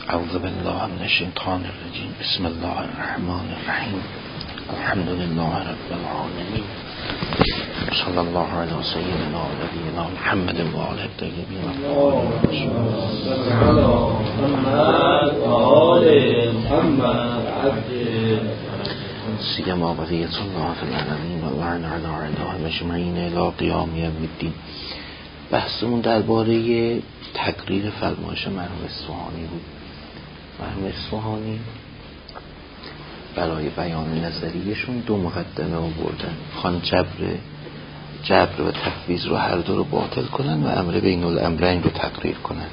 اعوذ بالله من الشیطان الرجیم. بسم الله الرحمن الرحیم. الحمد لله رب العالمین. صلی الله علی سیدنا و نبینا محمد و آله الطیبین الطاهرین. سیما بقیة الله فی العالمین و وعن علی علیهم اجمعین الی قیام یوم الدین. بحثمون درباره تقریر فرمایش مرحوم اصفهانی بود. مرحوم اصفهانی برای بیان نظریهشون دو مقدمه آوردن: خوان جبر و تفویض رو هر دو رو باطل کنن و امر بین الامرین رو تقریر کنن.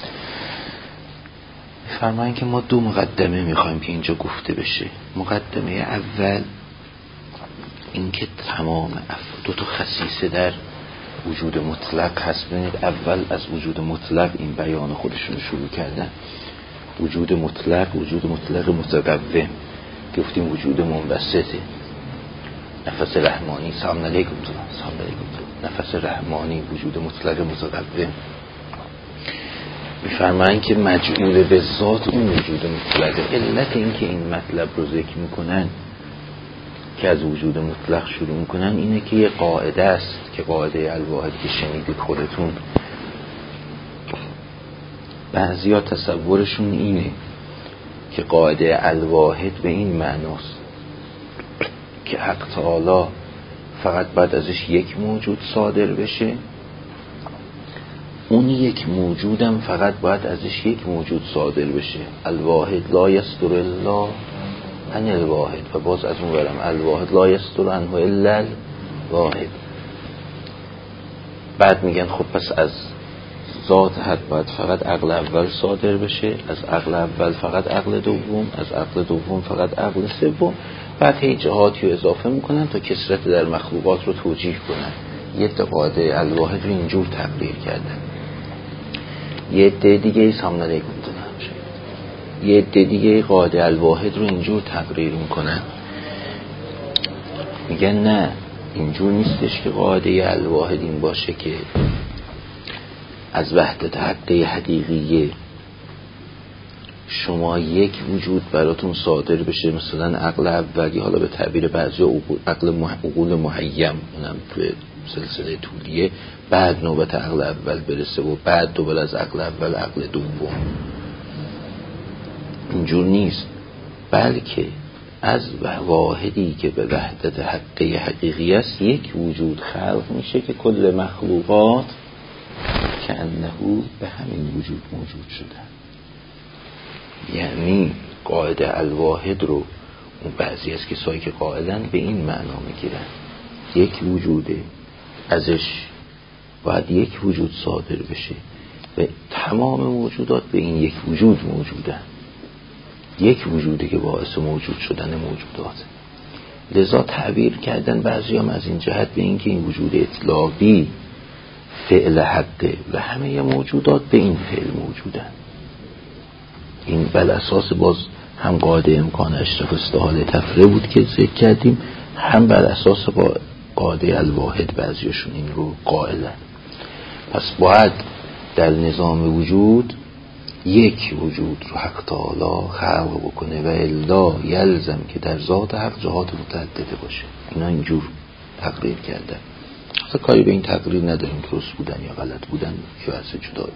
فرمایین که ما دو مقدمه میخوایم که اینجا گفته بشه. مقدمه اول این که تمام دو تا خصیصه در وجود مطلق هست. ببینید اول از وجود مطلق این بیان خودشون شروع کردن. وجود مطلق متقوم، گفتیم وجود منبسطه. نفس رحمانی سلام علیکم نفس رحمانی وجود مطلق متقوم. میفرمایند که مجعول به ذات اون وجود مطلقه. علت این که این مطلب رو ذکر میکنن که از وجود مطلق شروع میکنن اینه که یه قاعده است که قاعده الواحد که شنیدید خودتون. بعضیا تصورشون اینه که قاعده الواحد به این معناست که حق تعالی فقط بعد ازش یک موجود صادر بشه، اون یک موجودم فقط باید ازش یک موجود صادر بشه. الواحد لا یصدر الا عن الواحد. و باز از اون برم الواحد لا یصدر عنه الا الواحد. بعد میگن خب پس از ذات حق باید فقط عقل اول صادر بشه، از عقل اول فقط عقل دوم، از عقل دوم فقط عقل سوم. بعد هی جهاتی رو اضافه میکنن تا کثرت در مخلوقات رو توجیه کنن. یه قاعده الواحد رو اینجور تقریر کردن. یه عده دیگه سلام علیکم یه عده دیگه قاعده الواحد رو اینجور تقریر میکنن، میگن نه اینجور نیستش که قاعده الواحد این باشه که از وحدت حقه حقیقیه شما یک وجود براتون صادر بشه، مثلا عقل اولی، حالا به تعبیر بعضی عقول محیم، اونم توی سلسله طولیه، بعد نوبت عقل اول برسه و بعد دوباره از عقل اول عقل دوم. اینجور نیست، بلکه از واحدی که به وحدت حقه حقیقی است یک وجود خلق میشه که کل مخلوقات که انه به همین وجود موجود شدن. یعنی قاعده الواحد رو اون بعضی از کسایی که قائلن به این معنا میگیرن یک وجوده، ازش باید یک وجود صادر بشه و تمام موجودات به این یک وجود موجودن. یک وجوده که باعث موجود شدن موجودات. لذا تعبیر کردن بعضی هم از این جهت به این که این وجود اطلاقی فعل حقه و همه موجودات به این فعل موجودن. این بل اساس باز هم قاعده امکان اشرف استحاله تفره بود که ذکر کردیم، هم بر اساس قاعده الواحد بعضیشون این رو قائلن. پس باید در نظام وجود یک وجود رو حق تعالی خلق بکنه و الا یلزم که در ذات حق جهات متعدده باشه. اینا اینجور تقریر کردن. اصلا کاری به این تقریر نداریم درست بودن یا غلط بودن یا از جدایی.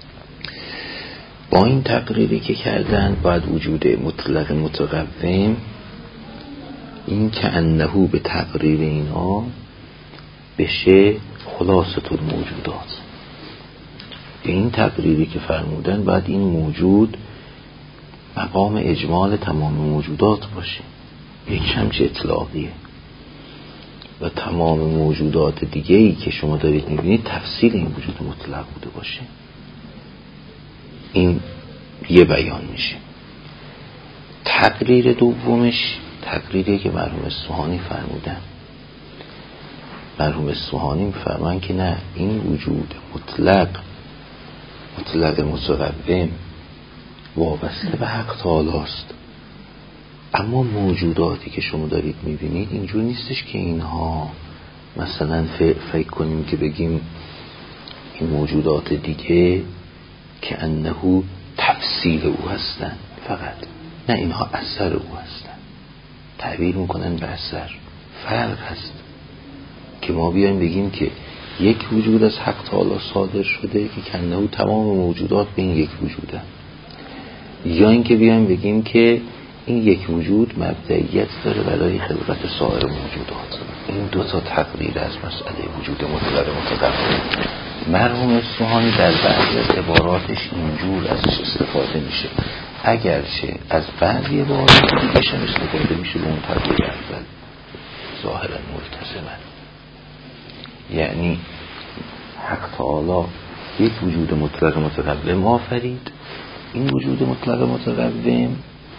با این تقریری که کردن باید وجود مطلق متقوم، این که انهو به تقریر اینا بشه خلاصه الموجودات. به این تقریری که فرمودن باید این موجود مقام اجمال تمام موجودات باشه، یک شمچ اطلاقیه و تمام موجودات دیگه‌ای که شما دارید می‌بینید تفسیر این وجود مطلق بوده باشه. این یه بیان میشه. تقریر دومش تقریریه که مرحوم اصفهانی فرمودن. مرحوم اصفهانی می‌فرمان که نه، این وجود مطلق متقوم وابسته به حق تعالی است، اما موجوداتی که شما دارید میبینید اینجور نیستش که اینها مثلا فکر کنیم که بگیم این موجودات دیگه که انهو تفسیر او هستند فقط، نه اینها اثر او هستند. تعبیر میکنن به اثر. فرق هست که ما بیایم بگیم که یک وجود از حق تعالی صادر شده که کنه تمام موجودات به این یک وجوده، یا اینکه بیایم بگیم که این یک وجود مبدئیت داره برای خلقت سایر موجودات. این دو تا تقریر از مسئله وجود مطلق متقبل. مرحوم اصفهانی در بعضی از عباراتش اینجور ازش استفاده میشه، اگرچه از بعضی عبارات دیگه هم استفاده میشه به اون تقریر اول ظاهرا ملتزمن. یعنی حق تعالی یک وجود مطلق متقوم آفرید، این وجود مطلق متقوم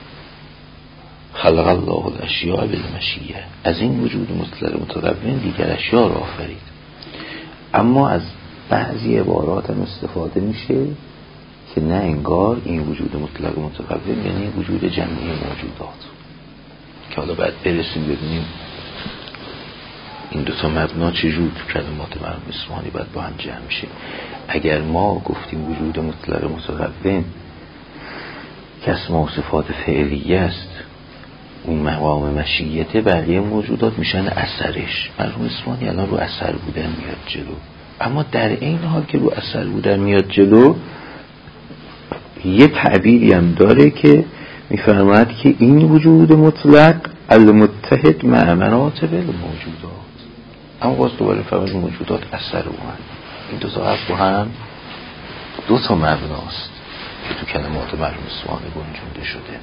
خلق الله الاشیاء بالمشیه، از این وجود مطلق متقوم دیگر اشیاء را آفرید. اما از بعضی عبارات هم استفاده میشه که نه انگار این وجود مطلق متقوم یعنی وجود جمعی موجودات، که حالا باید برسیم ببینیم این دوتا مبنا چجور تو کلمات مرحوم اصفهانی باید با هم جمع میشه. اگر ما گفتیم وجود مطلق متقوم که اسما و صفات فعلیه است، اون مقام مشیته، بقیه موجودات میشن اثرش. مرحوم اصفهانی الان رو اثر بودن میاد جلو، اما در این حال که رو اثر بودن میاد جلو یه تعبیری هم داره که میفرماید که این وجود مطلق المتحد مع مراتب الموجودات. اما باز دوباره فرماید موجودات اثر او هم. این دو تا با هم دو تا مبناست که تو کلمات مرحوم اصفهانی گنجونده شده.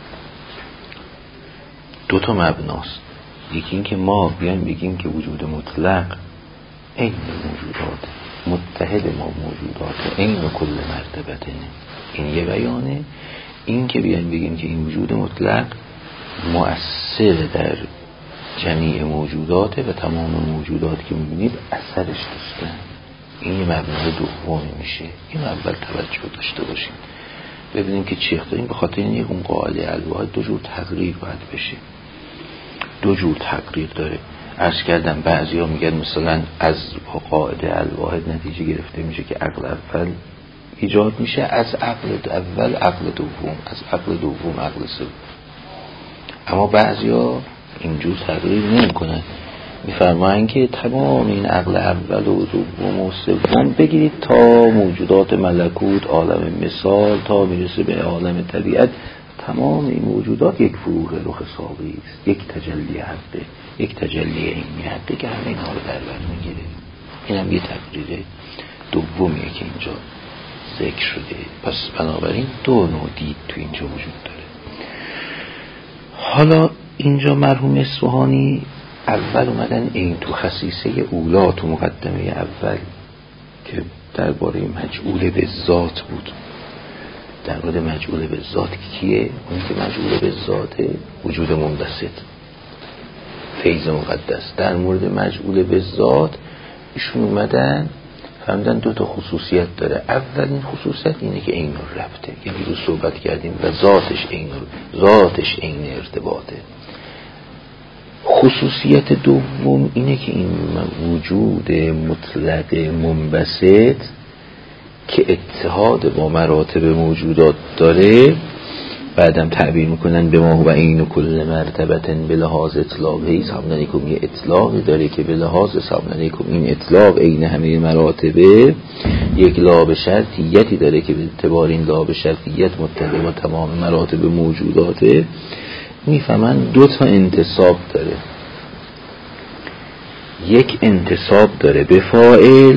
دو تا مبناست. یکی این که ما بیایم بگیم که وجود مطلق عین موجودات، متحد ما موجودات، عین کل مرتبته، این یه بیانه. این که بیایم بگیم که این وجود مطلق مؤثر در جمیع موجوداته و تمام موجودات که میبینید اثرش داشتن، این یه مبنای دومی میشه. این اول توجه داشته باشیم ببینیم که چی اختاریم. به خاطر این اون قاعده الواحد دو جور تقریر باید بشه، دو جور تقریر داره. عرض کردم بعضی ها میگن مثلا از قاعده الواحد نتیجه گرفته میشه که عقل اول ایجاد میشه، از عقل اول عقل دوم، از عقل دوم عقل سوم. اما بعضی ها اینجور تقریر نمی کنن، میفرمایند که تمام این عقل اول و دوم و سوم بگیرید تا موجودات ملکوت، عالم مثال، تا میرسه به عالم طبیعت، تمام این موجودات یک فروغ رخ ثابتی است، یک تجلی حقه، یک تجلی علمی حقه که همه اینها رو در بر میگیره. این هم یه تقریر دومیه که اینجا ذکر شده. پس بنابراین دو نوع دید تو اینجا وجود داره. حالا اینجا مرحوم اصفهانی اول اومدن این تو خصیصه اولا، تو مقدمه اول که درباره مجعول به ذات بود، در مورد مجعول به ذات کیه؟ اون که مجعول به ذات وجود منبسط فیض مقدس. در مورد مجعول به ذات ایشون اومدن فهمیدن دو تا خصوصیت داره. اولین خصوصیت اینه که عین ربطه، یعنی رو صحبت کردیم و ذاتش عین ارتباطه. خصوصیت دوم اینه که این وجود مطلق منبسط که اتحاد با مراتب موجودات داره، بعدم تعبیر میکنن به ما و این کل مرتبتن به لحاظ اطلاقی سامنانیکم، یه اطلاقی داره که به لحاظ سامنانیکم این اطلاق این همه مراتبه یک لاب شرطیتی داره که به اعتبار این لاب شرطیت متحد با تمام مراتب موجوداته. میفهمن دو تا انتصاب داره، یک انتصاب داره به فاعل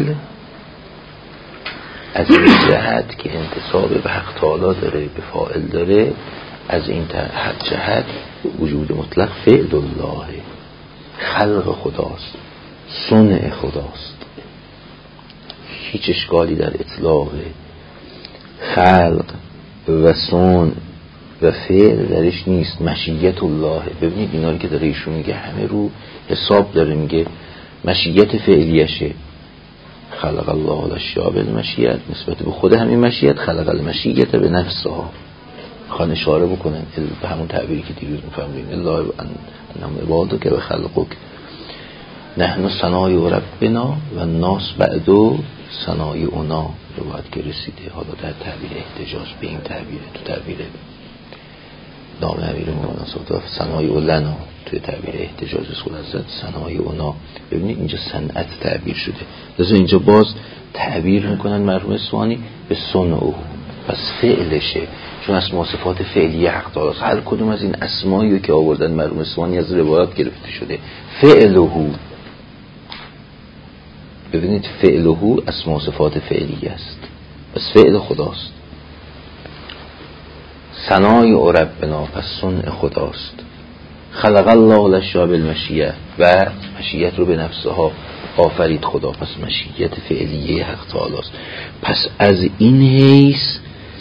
از این جهت که انتصاب به حق تعالی داره، به فاعل داره، از این جهت وجود مطلق فعل الله، خلق خداست، صنع خداست. هیچ اشکالی در اطلاق خلق و صنع و فعل درش نیست. مشیت الله، ببینید اینا رو که داره ایشون میگه همه رو حساب داره، میگه مشیت فعلیشه، خلق الله الاشیاء بالمشیت، نسبت به خود همین مشیت، خلق المشیت به نفسها. خان اشاره بکنن به همون تعبیری که دیروز میفهمیم الله انهم عبادک و خلقک، نحن ثنای ربنا و الناس بعدو ثنای اونا روایت که رسیده، حالا در تعبیر احتجاج به این تعبیر، تو تعبیر نام امیر مولانا صاحب ثنای اولنا، توی تعبیر احتجاج از خود حضرت ثنای اونا. ببینید اینجا صنعت تعبیر شده، لذا اینجا باز تعبیر میکنن مرحوم اصفهانی به صنعه، پس فعلشه، چون اسما صفات فعلی حق تعالی است. هر کدوم از این اسمایی که آوردن مرحوم اصفهانی از روایات گرفته شده. فعله، ببینید فعله اسما صفات فعلی است، پس فعل خداست. ثنای ربنا، پس صنع خداست. خلق الله الاشیاء بالمشیه، و مشیت رو به نفسها آفرید خدا، پس مشیت فعلیه حق تعالی است. پس از این حیث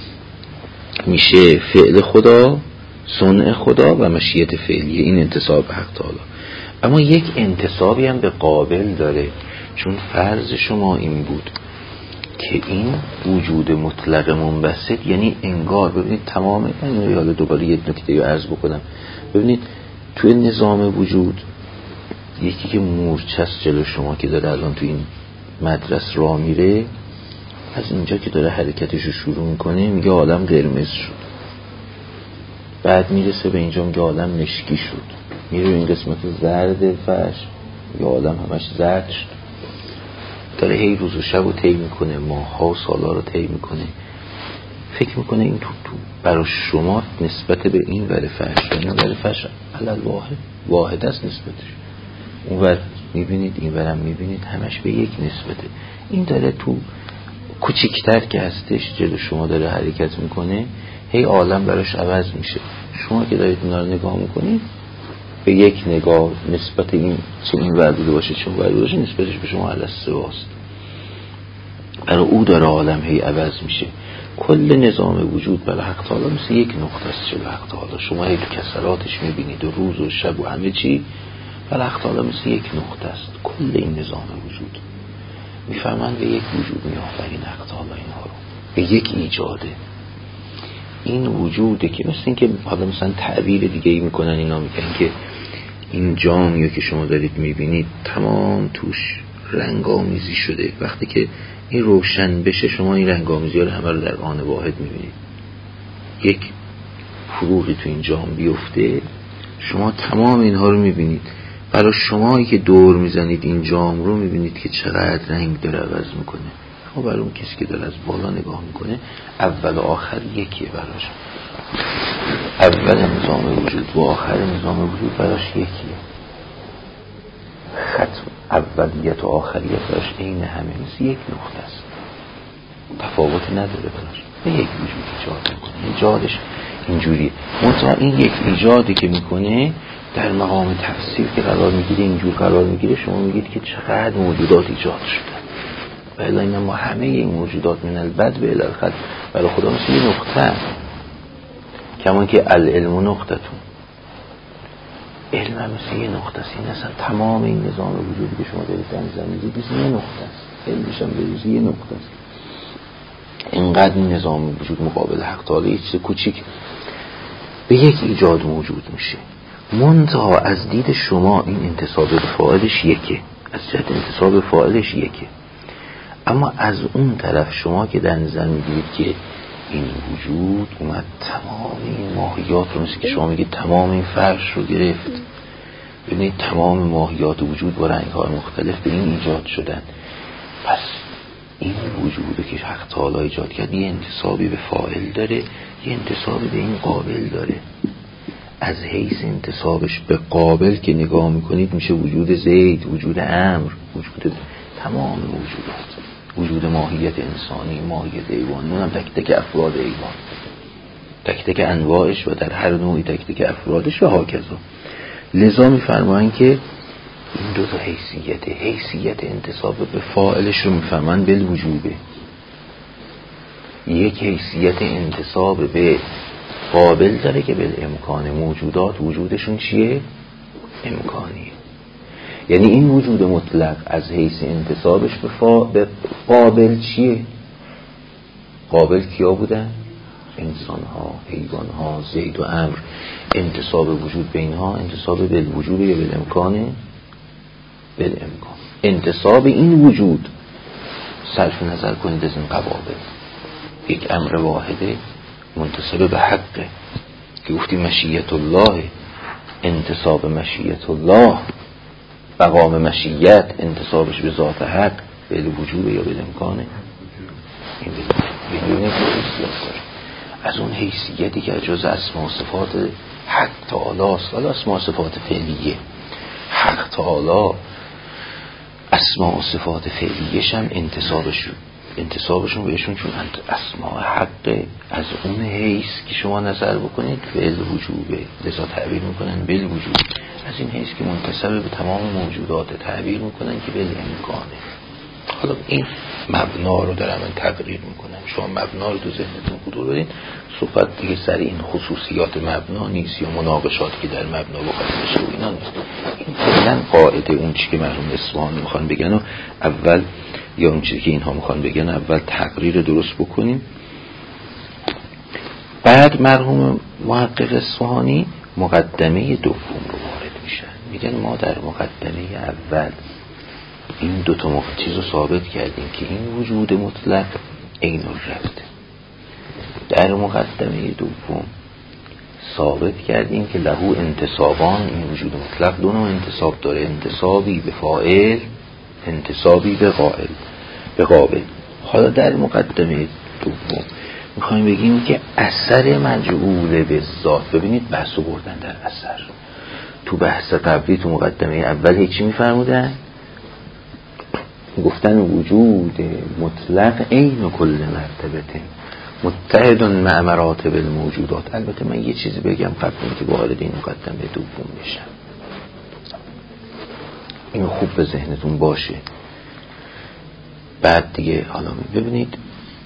میشه فعل خدا، صنع خدا و مشیت فعلیه، این انتساب حق تعالی. اما یک انتسابی هم به قابل داره، چون فرض شما این بود که این وجود مطلق منبسط، یعنی انگار ببینید تمام، یعنی حالا دوباره یک نکته رو عرض بکنم. ببینید توی نظام وجود یکی که مورچست جلو شما که داره الان توی این مدرسه راه میره، از اینجا که داره حرکتش رو شروع میکنه میگه عالم قرمز شد، بعد میرسه به اینجا میگه عالم مشکی شد، میره این قسمت زرد فرش میگه عالم همش زرد شد. داره هی روز و شب رو طی میکنه، ماها و سالا رو طی میکنه، فکر میکنه این تو برای شما نسبت به این ور فرش، این ور فرش علل واحد است نسبتش، اون ور میبینید این ورم میبینید همش به یک نسبته. این داره تو کوچیکتر که هستش جلو شما داره حرکت میکنه، هی عالم براش عوض میشه. شما که دارید اینا رو نگاه میکنید به یک نگاه نسبت این چه این ور بوده باشه چه اون ور بوده باشه نسبتش به شما علسواست. برای او داره عالم هی عوض میشه. کل نظام وجود برای حق تعالی مثل یک نقطه است جلو حق تعالی. شما هی تو کسراتش میبینید و روز و شب و همه چی برای حق تعالی مثل یک نقطه است. کل این نظام وجود میفهمن به یک وجود میآفرین حق تعالی اینها رو، به یک ایجاده. این وجوده که مثل این که حالا مثلا تعبیر دیگه ای میکنن، اینا میگن که این جامیو که شما دارید میبینید تمام توش رنگامیزی شده، وقتی که این روشن بشه شما این رنگامیزی ها رو همه رو در آن واحد میبینید. یک فروغی تو این جام بیفته شما تمام اینها رو میبینید. برای شمایی که دور میزنید این جام رو میبینید که چقدر رنگ داره عوض میکنه. اما برای اون کسی که داره از بالا نگاه میکنه اول و آخر یکیه براش. اول نظام وجود و آخر نظام وجود براش یکیه. ختم اولیت و آخریت براش عین همه، مثل یک نقطه است، تفاوتی نداره براش. به یک وجود ایجاد میکنه، ایجادش اینجوریه. منتها این یک ایجادی که میکنه در مقام تفسیر که قرار میگیره، اینجور قرار میگیره، شما میگید که چقدر موجودات ایجاد شده. بله این ما همه این موجودات من البد به الالخط برای خدا مثل یه نقطه، کمان که العلم نقطتون، علم هم مثل یه نقطه است. این اصلا تمام این نظام وجودی که شما دارید در زمینید مثل یه نقطه است. علمش هم به یه نقطه است. اینقدر این نظام وجود مقابل حق تعالی یه چیز کوچیک به یک ایجاد موجود میشه. منتها از دید شما این انتساب به فاعلش یکه، از جهت انتساب فاعلش یکه. اما از اون طرف شما که در نظر میگیرید که این وجود اومد تمام این ماهیات رو، مثل که شما میگید تمام این فرش رو گرفت، ببینید تمام ماهیات وجود با رنگ‌های مختلف به این ایجاد شدن، پس این وجوده که حق تعالی ایجاد کرد یه انتسابی به فاعل داره، یه انتسابی به این قابل داره. از حیث انتسابش به قابل که نگاه میکنید میشه وجود زید، وجود امر، وجود تمام وجودات، وجود ماهیت انسانی، ماهیت ایوان، اونم تک تک افراد ایوان، تک تک انواعش و در هر نوعی تک تک افرادش و هاکذا. لذا میفرمایند که این دو تا حیثیت انتساب به فاعلش رو میفهمن بالوجوده. یک حیثیت انتساب به قابل داره که بالامکان، موجودات وجودشون چیه؟ امکانیه. یعنی این وجود مطلق از حیث انتسابش به قابل چیه؟ قابل کیا بودن؟ انسان ها، حیوان ها، زید و امر. انتساب وجود به اینها انتساب بالوجود یا بالامکانه؟ بالامکان. انتساب این وجود صرف نظر کنید از این قواعد، یک امر واحده منتسب به حقه که گفتیم مشیت الله، انتساب مشیت الله، مقام مشیت انتسابش به ذات حق، به وجود یا به امکانه، این بدون از اون حیثیتی که جز اسما و صفات حق تعالی است. حالا اسما و صفات فعلیه حق تعالی، اسما و صفات فعلیش هم انتسابشون بهشون چون اسماء حق از اون حیث که شما نظر بکنید فعل وجوبه، لذا تعبیر میکنن بل وجود، از این حیث که منتسب به تمام موجودات تعبیر میکنن که بل امکانه. حالا این مبنا رو دارم من تقریر میکنم، شما مبنا رو تو ذهنتون حضور بدین. صحبت دیگه سر این خصوصیات مبنا نیست یا مناقشاتی که در مبنا وقت بشه و اینا نیست. این فعلا قاعده اون چی که مرحوم اصفهانی میخوان بگن و اول، یا اون چیزی که اینها میخوان بگن اول تقریر درست بکنیم، بعد مرحوم محقق اصفهانی مقدمه دوم رو وارد میشن. میگن ما در مقدمه اول این دو تا چیز رو ثابت کردیم که این وجود مطلق عین الربط. در مقدمه دوم ثابت کردیم که له انتصابان، این وجود مطلق دو نوع انتصاب داره، انتصابی به فاعل، انتصابی به قابل. حالا در مقدمه دوم میخوایم بگیم که اثر مجعول به ذات، ببینید بحثو بردن در اثر. تو بحث قبلی تو مقدمه اول هیچی میفرمودن؟ گفتن وجود مطلق عین کل مرتبه متحد مع مراتب الموجودات. البته من یه چیزی بگم قبل اینکه وارد این مقدمه دوم بشم، اینو خوب به ذهنتون باشه. بعد دیگه حالا ببینید،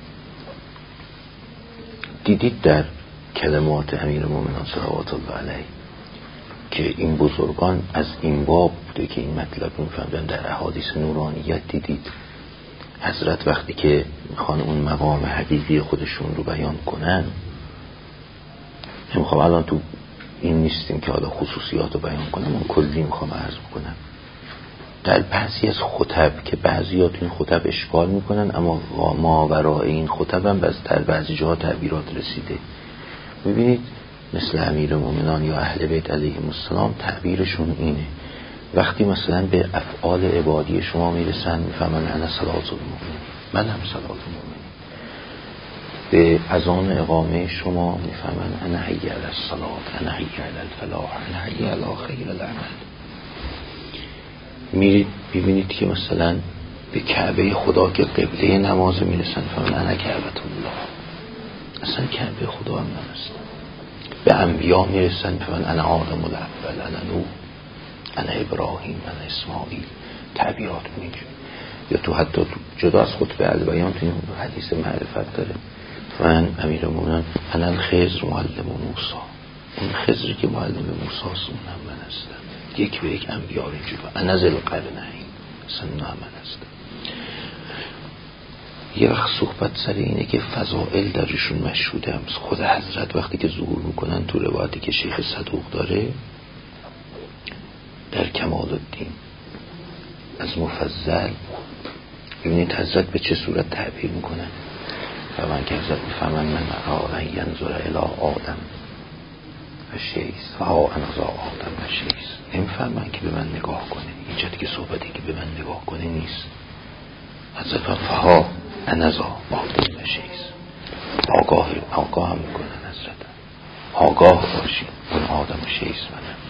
دیدید در کلمات امیرالمومنین صلوات الله علیه که این بزرگان از این باب بوده که این مطلب رو میفهمدن. در احادیث نورانیت دیدید حضرت وقتی که میخوان اون مقام حقیقی خودشون رو بیان کنن، نمیخوام الان تو این نیستیم که حالا خصوصیات رو بیان کنم، اون کلی میخوام عرض بکنم. در بعضی از خطب که بعضیات این خطب اشکال میکنن، اما ماورای این خطب هم در بعضی جاها تعبیرات رسیده. میبینید مثل امیرالمومنین یا اهل بیت علیهم السلام تعبیرشون اینه، وقتی مثلا به افعال عبادی شما میرسن میفهمن انا صلات المؤمنین، من هم صلات المؤمنین. به اذان اقامه شما میفهمن انا حی علی الصلاه، انا حی علی الفلاح، انا حی علی خیر العمل. میرید ببینید که مثلا به کعبه خدا که قبله نماز میرسن میفهمن انا کعبة الله، اصلا کعبه خدا هم نمست. به انبیا میرسن میفهمن انا آدم الاول، انا نوح، انا ابراهیم، انا اسماعیل. تعبیرات اینجور. یا تو حتی جدا از خطبه البیان تو این حدیث معرفت داره، من امیرالمومنین انا الخضر معلم موسی، اون خضری که معلم موسی است اونم من هستم. یک به یک انبیا اینجور. انا ذوالقرنین، اصلا اونم من هستم. یه وقت صحبت سر اینه که فضائل درشون مشهوده هم. خود حضرت وقتی که ظهور میکنن تو روایتی که شیخ صدوق داره در کمال الدین از مفضل، ببینید حضرت به چه صورت تعبیر میکنن. فرمان که حضرت میفهمن من اراد ینظر الی آدم و شیس و ها انذا آدم و شیس. نمیفهمن که به من نگاه کنه، اینجا دیگه صحبتی که به من نگاه کنه نیست. حضرت فها انذا آدم و شیس، آگاه هم میکنن حضرت، آگاه باشین اون آدم و شیس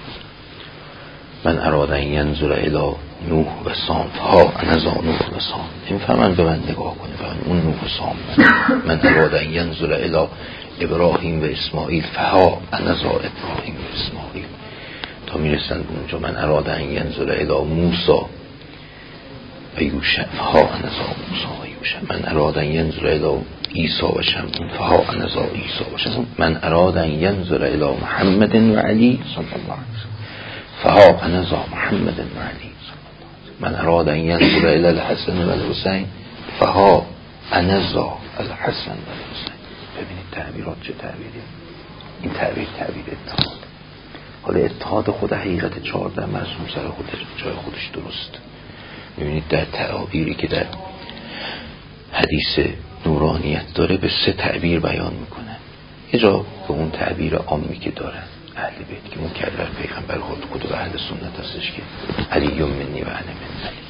من اراد ان ینظر الی نوح و سام فها انذا نوح و سام. نمیفهمن به من نگاه کنه، فهمن اون نوح و سام. من اراد ان ینظر الی ابراهیم و اسماعیل فها انذا ابراهیم و اسماعیل، تا میرسن به اونجا من اراد ان ینظر الی موسی و یوشع فها انذا موسی و یوشع. من اراد ان ینظر الی عیسی و شمعون فها انذا عیسی و شمعون. من اراد ان ینظر الی محمد و علی صلی الله علیه وسلم فها انذا محمد و علی. من اراد ان ینظر الی الحسن و الحسین فها انذا الحسن و الحسین. ببینید تعبیرات چه تعبیری. این تعبیر اتحاد. حالا اتحاد خود حقیقت 14 مرسوم سر خودش جای خودش درست. ببینید در تعابیری که در حدیث نورانیت داره به 3 تعبیر بیان میکنه. یه جا به اون تعبیر عامی که دارن اهل بیت که مکرر پیغمبر خود کتب اهل سنت هستش که علی منی و انا من علی،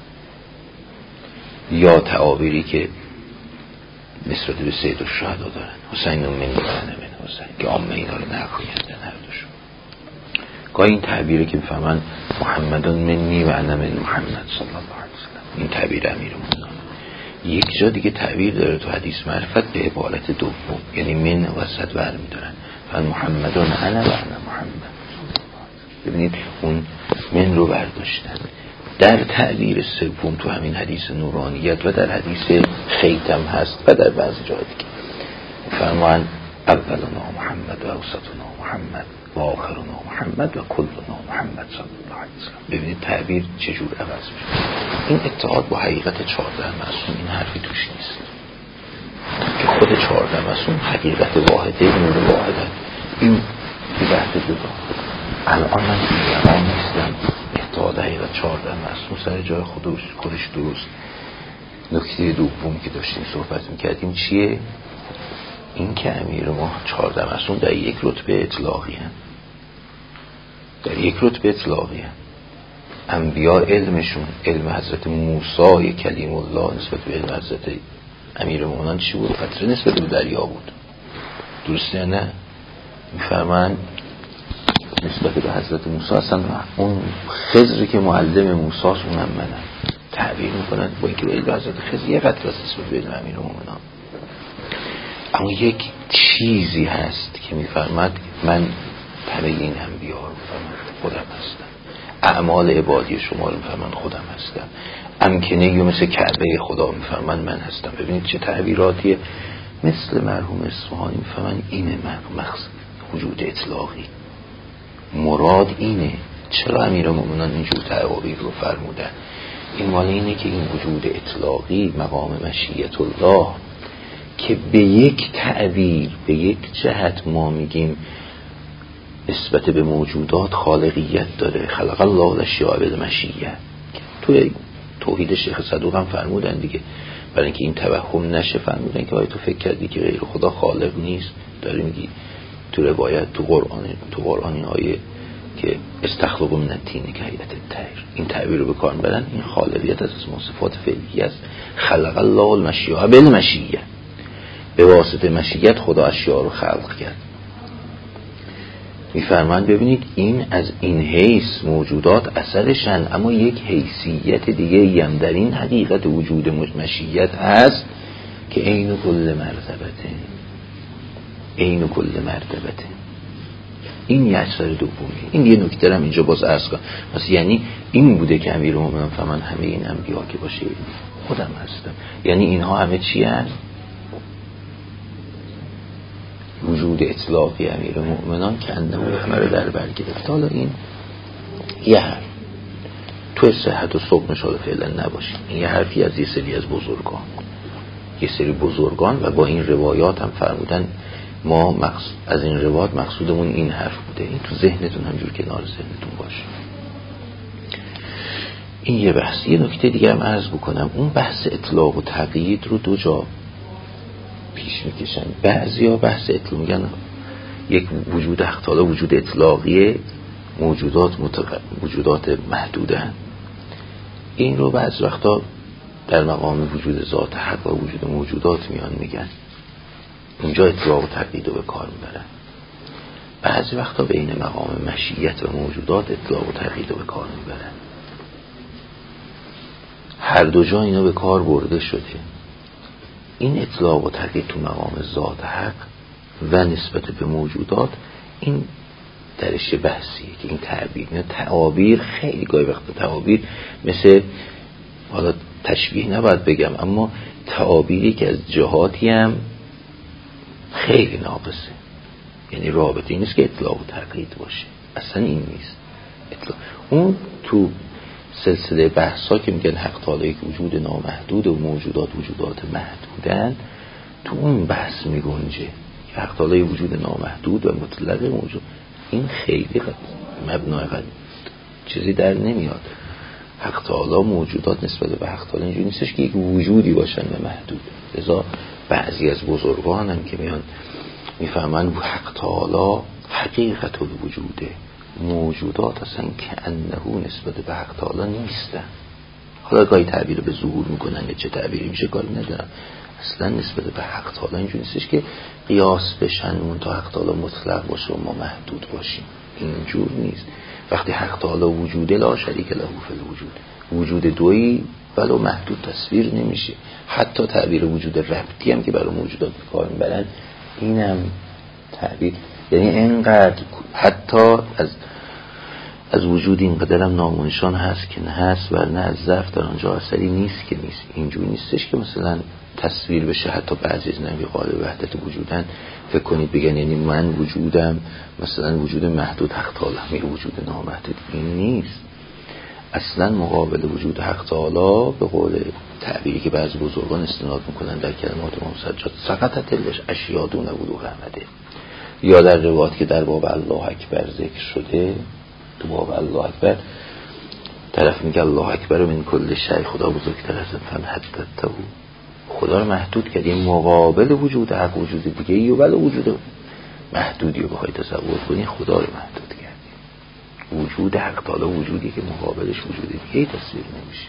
یا تعابیری که نسبت به سید الشهدا دارن حسین منی و انا من حسین که عامه اینا رو نقل کردن هر دوشون. گاهی این تعبیری که میفهمن محمدون منی و انا من محمد صلی الله علیه وسلم، این تعبیر امیرالمومنین. یک جا دیگه تعبیر داره تو حدیث معرفت به عبارت دوم، یعنی من وسط برمیدارن فن محمدون انا و انا محمد. ببینید اون من رو برداشتن. در تعبیر سوم تو همین حدیث نورانیت و در حدیث خیتم هست و در بعضی جای دیگه فرمان اولنا محمد و اوسطنا محمد و آخرنا محمد و کلنا محمد صلی الله علیه وسلم. ببینید تعبیر چجور عوض میشه. این اتحاد با حقیقت 14 معصوم این حرفی توش نیست که خود 14 معصوم حقیقت واحده نور واحده. این بحث جدا. الان من دیگران نیستم. اتحاد حقیقت 14 معصوم سر جای خودش درست. نکته دوم که داشتیم صحبت میکردیم چیه؟ این که امیر ما 14 معصوم در یک رتبه اطلاقی هست. در یک رتبه اطلاقی هست. انبیاء علمشون علم حضرت موسی کلیم الله نسبت به علم حضرت امیرالمومنین چی بود؟ قطره نسبت به دریا بود. درسته نه؟ میفرمان نسبت به حضرت موسی اصلا اون خضری که معلم موسی است اونم منم. تعبیر میکنن با اینکه علم حضرت خضر یه قطره نسبت به علم امیرالمومنین. اما یک چیزی هست که میفرماد من تبع این انبیا رو خودم هستم. اعمال عبادی شما رو میفرمان خودم هستم. امکنه یا مثل کعبه خدا میفرمان من هستم. ببینید چه تعبیراتیه. مثل مرحوم اصفهانی میفرمان اینه مقصد وجود اطلاقی. مراد اینه. چرا امیرالمومنین اینجور تعبیر رو فرمودن؟ این مال اینه که این وجود اطلاقی مقام مشیت الله که به یک تعبیر به یک جهت ما میگیم نسبت به موجودات خالقیت داره. خلق الله الاشیاء بالمشیه. توی توحید شیخ صدوق هم فرمودن دیگه. برای اینکه این توهم نشه فرمودن که تو فکر کردی که غیر خدا خالق نیست. داری میگی تو روایت تو قرآن این آیه که استخلق من الطین کهیئة الطیر این تعبیر رو به کار میبرن. این خالقیت از اسم صفات فعلیه است. خلق الله الاشیاء بالمشیه. به واسطه مشیت خدا اشیاء رو خلق کرد. میفرمان ببینید این از این حیث موجودات اثرشن، اما یک حیثیت دیگه ای هم در این حقیقت وجود مشیت هست که عین کل مرتبته. عین کل مرتبته. این یه اثر دومیه. این یه نکته هم اینجا باز عرض کنم. مثلا یعنی این بوده که امیرالمومنین فرمان همه این انبیا که باشه خودم هستم. یعنی اینها همه چی هست؟ وجود اطلاقی امیرالمومنین که انه همه رو در بر گرفت. حالا این یه حرف تو صحت و صبح مشاله فعلا نباشه. این یه حرفی از یه سری از بزرگان، یه سری بزرگان و با این روایات هم فرمودن ما از این روایات مقصودمون این حرف بوده. این تو ذهنتون همجور کنار ذهنتون باشه. این یه بحث. یه نکته دیگه هم عرض بکنم. اون بحث اطلاق و تقیید رو دو جا پیش میکشن. بعضیا بحث اطلاق میگن یک وجود اختاله وجود اطلاقیه، موجودات محدودن. این رو بعض وقتا در مقام وجود ذات حق و وجود موجودات میان میگن. اونجا اطلاق و تقیید رو به کار میبرن. بعضی وقتا بین مقام مشیت و موجودات اطلاق و تقیید رو به کار میبرن. هر دو جا اینا به کار برده شده. این اطلاق و تقیید تو مقام ذات حق و نسبت به موجودات این درش بحثیه که این تعابیر خیلی گاهی وقتا تعابیر مثل حالا تشبیه نباید بگم اما تعابیری که از جهاتی هم خیلی ناقصه. یعنی رابطه این نیست که اطلاق و تقیید باشه. اصلا این نیست. اون تو سلسله بحثا که میگن حق تعالی که وجود نامحدود و موجودات محدودن تو اون بحث میگنجه که حق تعالی وجود نامحدود و مطلق موجود. این خیلی مبنای چیزی در نمیاد. حق تعالی موجودات نسبت به حق تعالی اینجوری نیستش که یک وجودی باشن و محدود. لذا بعضی از بزرگان هم که میان میفهمن حق تعالی حقیقت الوجوده، موجودات اصلا که انه نسبت به حق تعالی نیستن. حالا گاهی تعبیر به ظهور میکنن یا چه تعبیری میشه کاری ندارم، اصلا نسبت به حق تعالی اینجوری نیستش که قیاس بشن اون تا حق تعالی مطلق باشه و ما محدود باشیم. اینجور نیست. وقتی حق تعالی وجوده لا شریک له فی الوجود، وجود دویی ولو محدود تصویر نمیشه. حتی تعبیر وجود ربطی هم که برای موجودات کار میبرن اینم تعبیر، یعنی اینقدر حتی از وجود اینقدر هم نامونشان هست که نه هست و نه از ضعف در آنجا اثری نیست که نیست. اینجور نیستش که مثلا تصویر بشه. حتی بعضی از نبی قائل وحدت وجودن فکر کنید بگن یعنی من وجودم مثلا وجود محدود حق تعالی میره وجود نامحدود. این نیست اصلا. مقابل وجود حق تعالی به قول تعبیری که بعضی بزرگان استناد میکنن در کلمات امام سجاد سقطت الاشیاء دون وضوح احمده، یا در روایت که در باب الله اکبر ذکر شده، تو باب الله اکبر طرف میگه الله اکبر من کل شیء، خدا بزرگتر از فن حدته، خدا رو محدود کرد. این مقابل وجود حق وجود دیگه ای و ولی وجود محدودی رو بخوای تصور کنی خدا رو محدود کردی. وجود حق تعالی وجودی که مقابلش وجود دیگه ای تصویر نمیشه.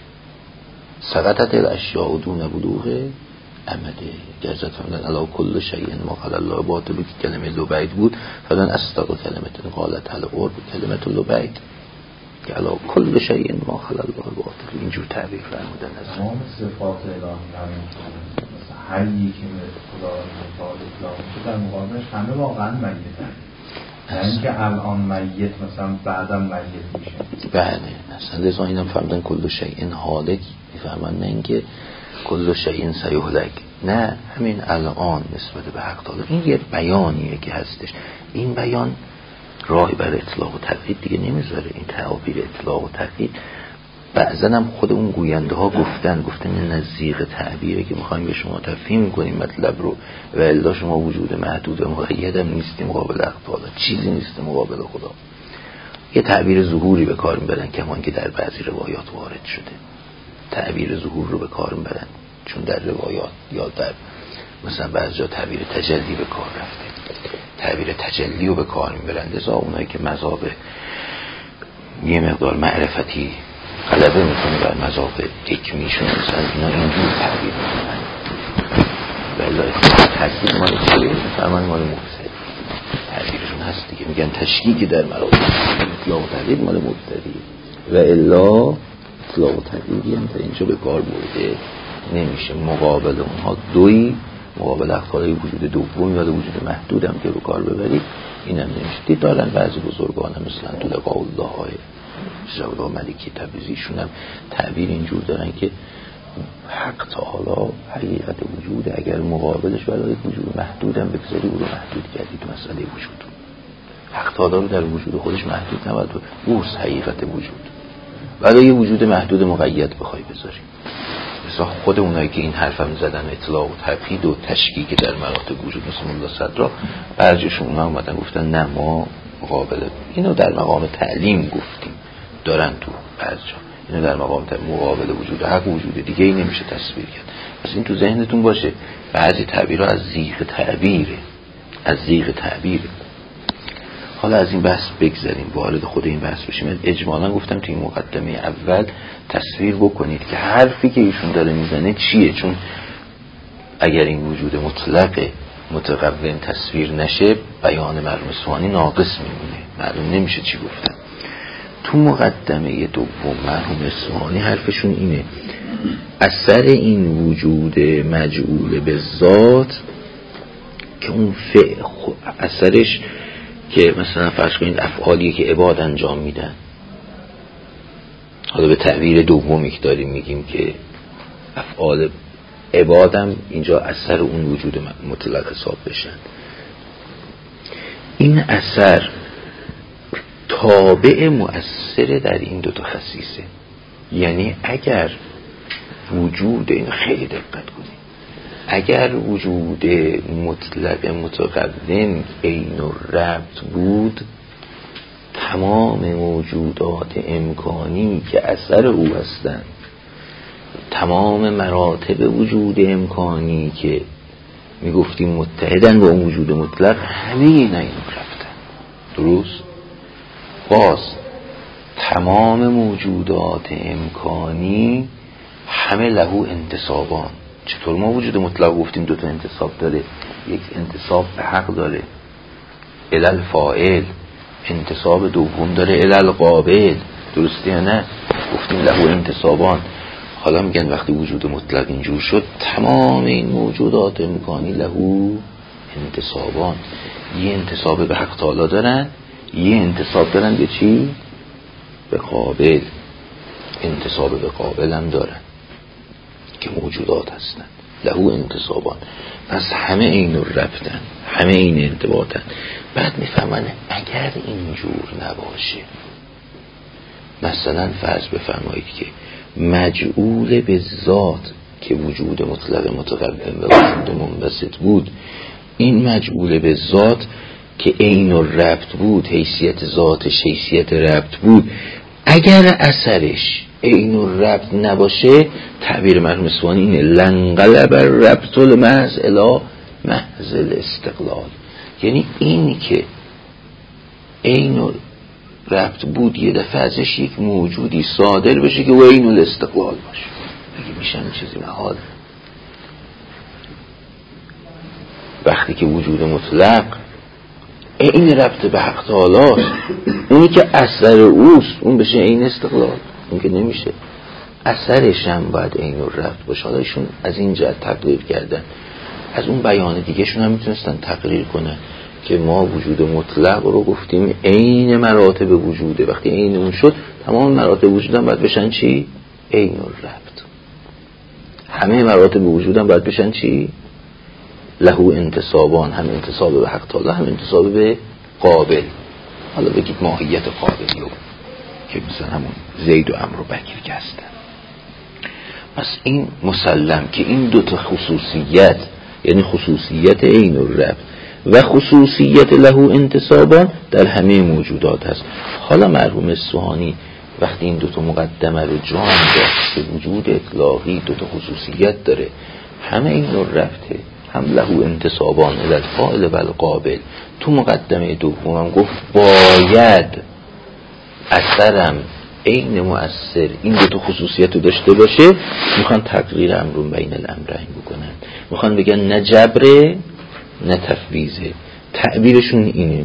سقطت الاشیاء دون بلوغ امده. گرزت فهمدن علا کل شیء ما خلا الله باطل که کلمه لبید بود فلان استاق کلمه قالت حل قرب کلمه لبید که علا کل شیء ما خلا الله باطل. اینجور تعبیر فرمودن از تمام صفات الهی مثل حیی که خدا متعال اطلاق میشه در مقابلش همه واقعا میتن، یعنی که الان میت مثلا بعدم میت میشه. بله اصلا لذا اینم فهمدن کل شیء هالک میفهمن، نه اینکه کل شیء سیهلک، نه همین الان نسبت به حق تعالی. این یه بیانیه که هستش. این بیان راهی بر اطلاق و تقیید دیگه نمیذاره. این تعابیر اطلاق و تقیید بعضا هم خود اون گوینده ها گفتن این نزدیق تعبیره که میخوایم به شما تفهیم کنیم مطلب رو، و الا شما وجود محدود و مقید هم نیستی مقابل حق تعالی، چیزی نیست مقابل خدا. یه تعبیر ظهوری به کار میبرن که همان که در بعضی روایات وارد شده. تعبیر ظهور رو به کار میبرن چون در روایات یا در مثلا بعضی جا تعبیر تجلی به کار رفته. تعبیر تجلی رو به کار میبرن. لذا اونایی که مذهب یه مقدار معرفتی غلبه میکنه بر مذاق حکمیشون مثلا اینا اینجور تعبیر میکنن. ولی تحصیل مال چیه؟ فرمان مال مبتدی تعبیرشون هست دیگه. میگن تشکیک در مراتب اطلاق و تقیید مال مبتدی و الا اطلاق و تقییدی هم تا اینجا به کار برده نمیشه. مقابل اونها دوی مقابل اقتضای وجود دومی یا وجود محدود هم که به کار ببرید اینم نمیشه. دید دارن بعضی بزرگان هم مثلا تو لقاء الله های جواب ملکی تبریزیشون هم تعبیر اینجور دارن که حق تعالی حقیقت وجود، اگر مقابلش برای وجود محدود هم بگذاری او رو محدود کردی تو مسئله وجود. حق تعالی رو در وجود خودش محدود نباید بورس حقیقت وجود ولی یه وجود محدود مقید بخوای بذاری. مثلا خود اونایی که این حرف هم زدن اطلاق و تقیید و تشکیک در مراتب وجود مثل مولا صدرا بعضیشون اونا اومدن گفتن نه ما مقابل اینو در مقام تعلیم گفتیم دارن تو بعضی جا اینو در مقام مقابل وجود حق وجود دیگه ای نمیشه تصویر کرد. پس این تو ذهنتون باشه بعضی تعبیرها از زیغ تعبیره. حالا از این بحث بگذاریم وارد خود این بحث بشیم. اجمالا گفتم تو این مقدمه اول تصویر بکنید که حرفی که ایشون داره میزنه چیه، چون اگر این وجود مطلق متقوم تصویر نشه بیان مرحوم اصفهانی ناقص میمونه، معلوم نمیشه چی گفتن. تو مقدمه دوم مرحوم اصفهانی حرفشون اینه اثر این وجود مجعول به ذات که اون اثرش که مثلا فرض کنید افعالی که عباد انجام میدن، حالا به تعبیر دومی که داریم میگیم که افعال عبادم اینجا اثر اون وجود مطلق حساب بشن، این اثر تابع مؤثر در این دوتا خصیصه. یعنی اگر وجود، این خیلی دقت کنید، اگر وجود مطلق متقدم عین الربط بود تمام موجودات امکانی که اثر او هستند، تمام مراتب وجود امکانی که میگفتیم متحدن با اون وجود مطلق، همه اینا رفتن. درست؟ باز تمام موجودات امکانی همه لهو انتصابان. چطور ما وجود مطلق گفتیم دو تا انتصاب داره؟ یک انتصاب به حق داره، علل فاعل، انتصاب دوم داره علل قابل. درسته یا نه؟ گفتیم لهو انتصابان. حالا میگن وقتی وجود مطلق اینجور شد، تمام این موجودات امکانی لهو انتصابان. یه انتصاب به حق تعالی دارن، یه انتصاب دارن به چی؟ به قابل. انتصاب به قابل هم دارن که موجودات هستن، لهو انتصابان. پس همه این رو رفتن، همه این ارتباطن. بعد میفهمن اگر اینجور نباشه، مثلا فرض بفرمایید که مجعول به ذات که وجود مطلق متقدم و وجود منبسط بود، این مجعول به ذات که عین الربط بود، حیثیت ذاتش حیثیت ربط بود، اگر اثرش عین الربط نباشه، تعبیر مرحوم اصفهانی اینه: لنقلب الربط المحض الی محض الاستقلال. یعنی اینی که عین ربط بود یه دفعه ازش یک موجودی صادر بشه که عین الاستقلال باشه. اگه میشه این چیزی محال. وقتی که وجود مطلق عین ربط به حق تعالی، اونی که اثر اوست اون بشه عین استقلال، اون که نمیشه. اثرش هم باید عین ربط باشه. حالا ایشون از این جهت تقریر کردن. از اون بیان دیگه شون هم میتونستن تقریر کنن که ما وجود مطلق رو گفتیم عین مراتب وجوده. وقتی عین اون شد، تمام مراتب وجودم باید بشن چی؟ عین الربط. همه مراتب وجودم باید بشن چی؟ لهو انتصابان. هم انتصاب به حق تعالی، هم انتصاب به قابل. حالا بگید ماهیت قابلی رو که مثلا همون زید و عمرو و بکر که هستن. پس این مسلم که این دوتا خصوصیت، یعنی خصوصیت عین الربط و خصوصیت لهو انتصابان، در همه موجودات هست. حالا مرحوم اصفهانی وقتی این دوتا مقدمه رو جان داد که وجود اطلاقی دوتا خصوصیت داره، همه این الربطه، هم لهو انتصابان الى الفاعل و القابل، تو مقدمه دومم گفت باید اثرم عین مؤثر این دوتا خصوصیت رو داشته باشه. میخوان تقریر امرون بین الامرین بکنن، میخوان بگن نه جبره نه تفویضه. تعبیرشون اینه: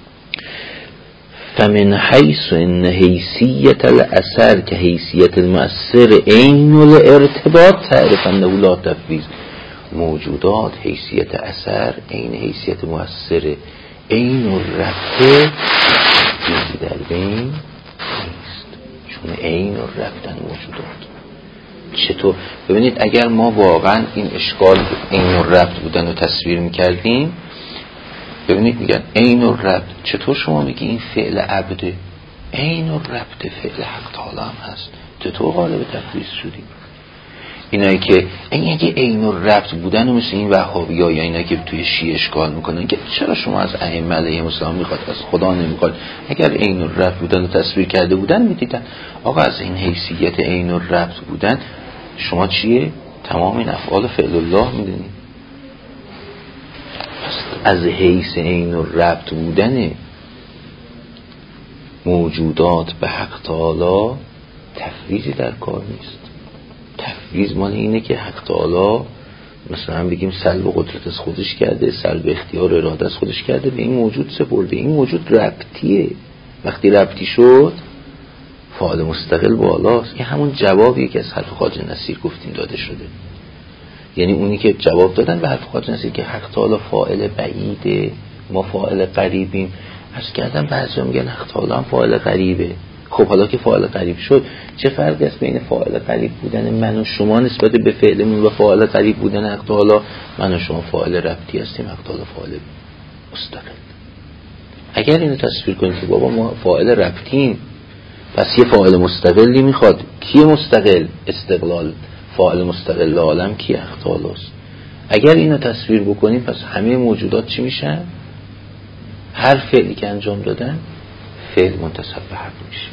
فمن حیث ان حیثیت الاثر که حیثیت المؤثر عین الارتباط تعرف انه لا تفویض. موجودات حیثیت اثر عین حیثیت مؤثر، عین الربط چیزی در بین نیست، چون عین الربطن موجودات. چطور؟ ببینید اگر ما واقعا این اشکال عین الربط بودن رو تصویر میکردیم، ببینید میگن عین الربط، چطور شما میگی این فعل عبده؟ عین الربط فعل حق تعالی هم هست، چطور قالب تفویض شدیم؟ اینایی که اگه عین الربط بودن و مثل این وهابی‌ها یا اینایی که توی شیعه اشکال میکنن که چرا شما از ائمه علیهم السلام میخواد، از خدا نمیخواد؟ اگر عین الربط بودن و تصویر کرده بودن میدیدن آقا از این حیثیت عین الربط بودن شما چیه؟ تمام این افعال فعل الله میدونید. از حیث عین الربط بودن موجودات به حق تعالی تفویضی در کار نیست. تفویض مال اینه که حق تعالی مثلا بگیم سلب قدرت از خودش کرده، سلب اختیار اراده از خودش کرده، به این موجود سپرده. این موجود ربطیه. وقتی ربطی شد فاعل مستقل بالاست. این همون جوابیه که از حرف خواجه نصیر گفتیم داده شده. یعنی اونی که جواب دادن به حرف خواجه نصیر که حق تعالی فاعل بعیده، ما فاعل قریبیم. از کردن بعضیا میگن حق تعالی هم فاعل قریبه. خب حالا که فاعل قریب شد، چه فرقی است بین فاعل قریب بودن من و شما نسبت به فعلمون و فاعل قریب بودن حق تعالی؟ من و شما فاعل ربطی هستیم، حق تعالی فاعل مستقل. اگر اینو تصویر کنیم که بابا ما فاعل ربطیم، پس یه فاعل مستقلی میخواد. کیه مستقل؟ استقلال. فاعل مستقل عالم کیه؟ حق تعالی است. اگر اینو تصویر بکنیم پس همه موجودات چی میشن؟ هر فعلی که انجام دادن فعل منتصب به حق میشه،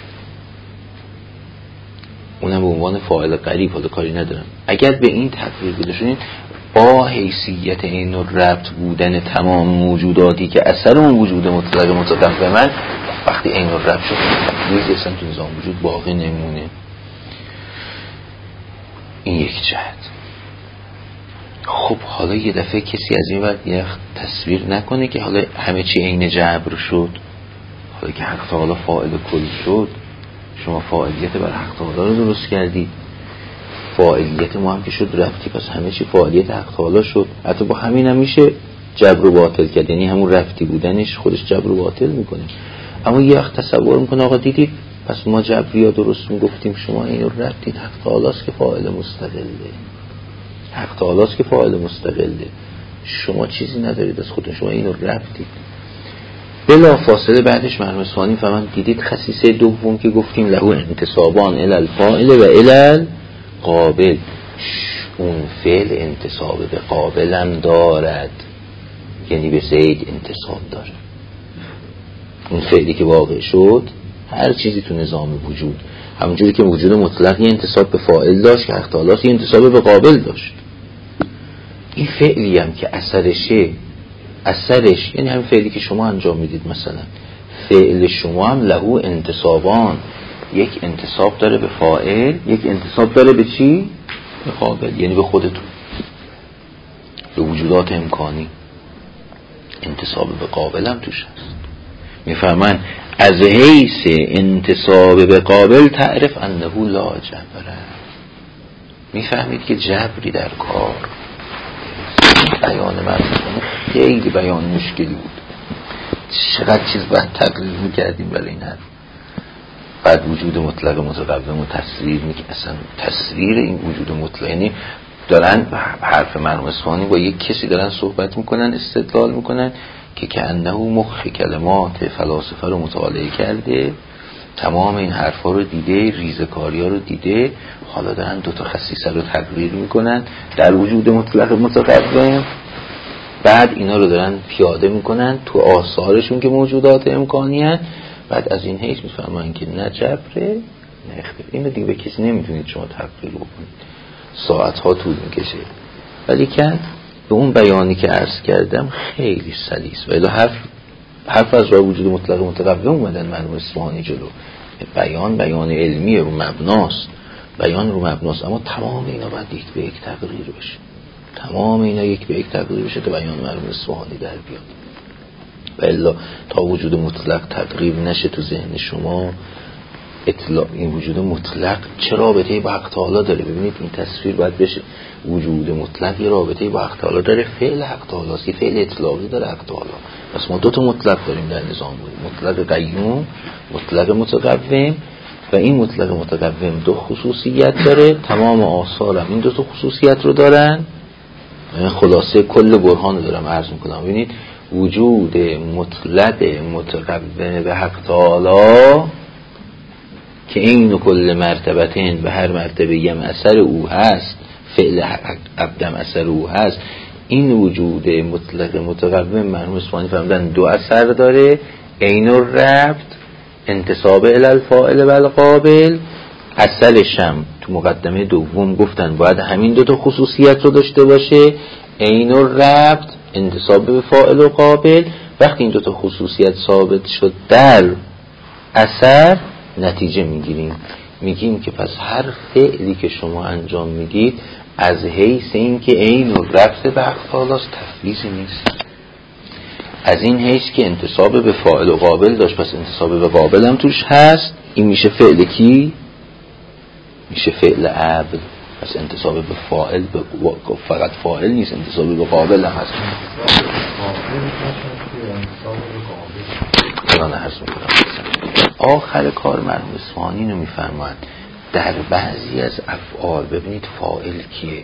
اونم به عنوان فاعل قریب. حالا کاری ندارم. اگر به این تقریر بوده شدین با حیثیت این ربط بودن تمام موجوداتی که اثر اون وجود مطلق متقومن، وقتی این ربط شد تقریری اصلا تو نظام وجود باقی نمونه. این یک جهت. خب حالا یه دفعه کسی از این وقت یه تصویر نکنه که حالا همه چی عین جبر شد، حالا که حق تعالی فاعل کل شد، شما فاعلیت بر حق تعالی رو درست کردید، فاعلیت ما هم که شد رفتی، پس همه چی فاعلیت حق تعالی شد. حتی با همین هم میشه جبر و باطل کرد، یعنی همون رفتی بودنش خودش جبر و باطل میکنه. اما یه وقت تصور میکنه آقا دیدید پس ما جبریا درست میگفتیم، شما اینو رفتید، حق تعالی است که فاعل مستقله، حق تعالی است که فاعل مستقله، شما چیزی ندارید از خودتون، شما اینو رفتید. بلا فاصله بعدش مرحوم اصفهانی فرمان دیدید خصیصه دوم که گفتیم له انتصابان الی الفاعل و الی القابل، اون فعل انتصاب به قابلم دارد، یعنی به زید انتصاب داره. اون فعلی که واقع شد هر چیزی تو نظام وجود، همونجوری که وجود مطلق یه انتصاب به فاعل داشت که حق تعالی یه انتصاب به قابل داشت، این فعلی هم که اثرش یعنی همین فعلی که شما انجام میدید، مثلا فعل شما هم له انتصابان، یک انتصاب داره به فاعل، یک انتصاب داره به چی؟ به قابل، یعنی به خودتون، به وجودات امکانی. انتصاب به قابل هم توش هست. میفهمن از حیث انتصاب به قابل تعرف انه لا جبره، میفهمید که جبری در کار. بیان من خیلی بیان مشکلی بود، چقدر چیز باید تقریر میکردیم برای این حرف. بعد وجود مطلق متقوم و تصویر اصلا تصویر این وجود مطلق، یعنی دارن حرف مرحوم اصفهانی با یک کسی دارن صحبت میکنن، استدلال میکنن که انه مخ کلمات فلاسفه رو مطالعه کرده، تمام این حرفا رو دیده، ریزکاری ها رو دیده، حالا دارن دوتا خصیصه رو تقریر میکنن در وجود مطلق متقوم. بعد اینا رو دارن پیاده میکنن تو آثارشون که موجودات امکانی هست. بعد از این حیث میفهمن که نه جبره نه اختلاف. اینو دیگه به کسی نمیتونید شما تقریر بکنید، ساعتها طول میکشه. ولی که به اون بیانی که عرض کردم خیلی سلیس، ولی حرف از راه وجود مطلق متقوم اومدن مرحوم اصفهانی جلو. بیان علمی رو مبناست، بیان رو مبناست، اما تمام اینا باید یک به یک تقریر بشه، تمام اینا یک به یک تقریر بشه تا بیان مرحوم اصفهانی در بیاد. و الا تا وجود مطلق تقریر نشه تو ذهن شما، اطلاع این وجود مطلق چه رابطه‌ای با حق تعالی داره؟ ببینید این تصویر باید بشه. وجود مطلق یه رابطه‌ای با حق تعالی داره، فعل حق تعالی است، فعل اطلاقی داره حق تعالی. پس ما دو تا مطلق داریم در نظام، مطلق قیوم، مطلق متقوم. و این مطلق متقوم دو خصوصیت داره، تمام آثار هم این دو تا خصوصیت رو دارن. من خلاصه کل برهان رو دارم عرض میکنم. ببینید وجود مطلق متقوم به حق تعالی که این کل مرتبتین، به هر مرتبه یم اثر او هست، فعل عبدم اثر او هست، این وجود مطلق متقوم مرحوم اصفهانی فرمودن دو اثر داره، عین الربط، انتصاب الی الفاعل و القابل. اصلش هم تو مقدمه دوم گفتن باید همین دو تا خصوصیت رو داشته باشه، عین الربط، انتصاب به فاعل و قابل. وقتی این دو تا خصوصیت ثابت شد در اثر، نتیجه میگیم که پس هر فعلی که شما انجام میدید از حیث این که عین الربط به حق تعالی است تفویضی نیست. از این حیث که انتصاب به فاعل و قابل داشت، پس انتصاب به قابل هم توش هست. این میشه فعل کی؟ میشه فعل عبد. پس انتصاب به فاعل فقط فاعل نیست، انتصاب به قابل هم هست. آخر کار مرحوم اصفهانی رو میفرماند در بعضی از افعال ببینید فاعل کیه،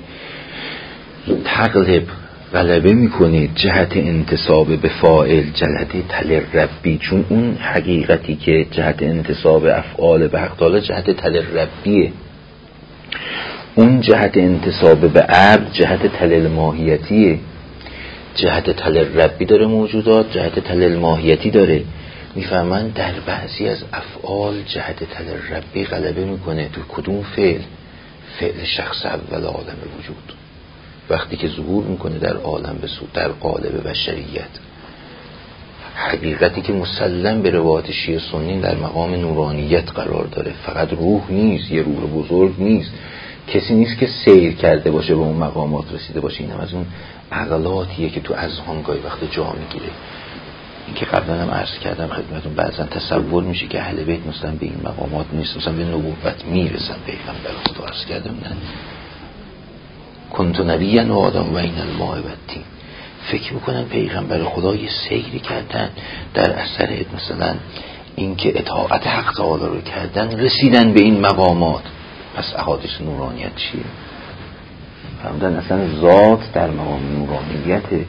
تغلب غلبه میکنه جهت انتصاب به فاعل، جهت تل ربی، چون اون حقیقتی که جهت انتصاب افعال به حق تعالی جهت تل ربیه، اون جهت انتصاب به عبد جهت تل ماهیتیه. جهت تل ربی داره موجودات، جهت تل ماهیتی داره. میفهمن در بعضی از افعال جهت تلربی غلبه میکنه. تو کدوم فعل شخص اول عالم وجود وقتی که ظهور میکنه در عالم در قالب بشریت، حقیقتی که مسلم به روایات شیعه سنی در مقام نورانیت قرار داره. فقط روح نیست، یه روح بزرگ نیست، کسی نیست که سیر کرده باشه به اون مقامات رسیده باشه. اینم از اون عقلاتیه که تو اذهان گاهی وقت جا میگیره. این که قبلا هم عرض کردم خدمتتون، بعضا تصور میشه که اهل بیت مثلا به این مقامات نیست، مثلا به نبوت میرسن. پیغمبر خدا عرض کردم نه کنت نبیا و آدم بین الماء و الطین. فکر میکنن پیغمبر خدا یه سیری کردن در اثر مثلا این که اطاعت حق تعالی رو کردن رسیدن به این مقامات. پس احادیث نورانیت چیه؟ فهمدن اصلا ذات در مقام نورانیته،